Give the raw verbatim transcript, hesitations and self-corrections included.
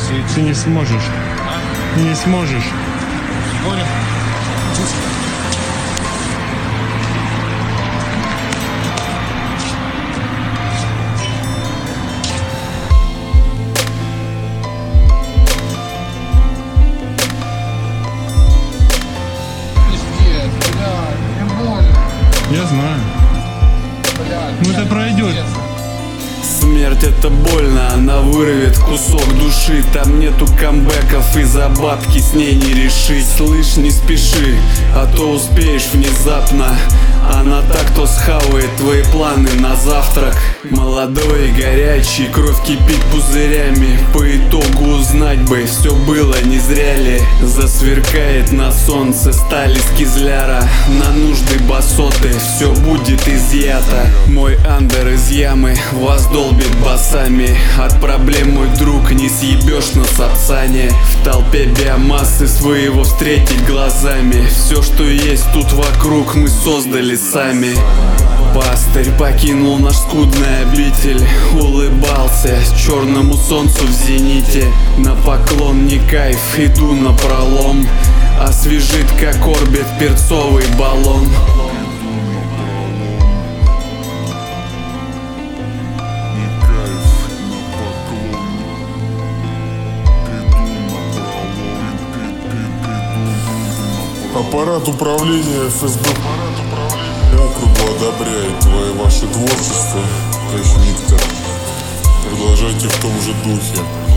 Ты не сможешь. Ты не сможешь. Понял? Пиздец, блядь, мне больно, Я знаю. блядь. Ну это блядь, пройдет. пиздец. Смерть это больно, она вырвет кусок души. Там нету камбэков и за бабки с ней не решить. Слышь, не спеши, а то успеешь внезапно. Она так то схавает твои планы на завтрак. Молодой и горячий, кровь кипит пузырями. По итогу узнать бы, все было не зря ли. Засверкает на солнце сталь из кизляра. На нужды басоты все будет изъято. Мой андер из ямы вас долбит басами. От проблем, мой друг, не съебешь на сапсане. В толпе биомассы своего встретить глазами. Все, что есть тут вокруг, мы создали сами. Пастырь покинул наш скудный обитель. Улыбался черному солнцу в зените. На поклон не кайф, иду на пролом. Освежит как орбит перцовый баллон. Аппарат управления эф эс бэ округу одобряет твое ваше творчество, товарищ Виктор. Продолжайте в том же духе.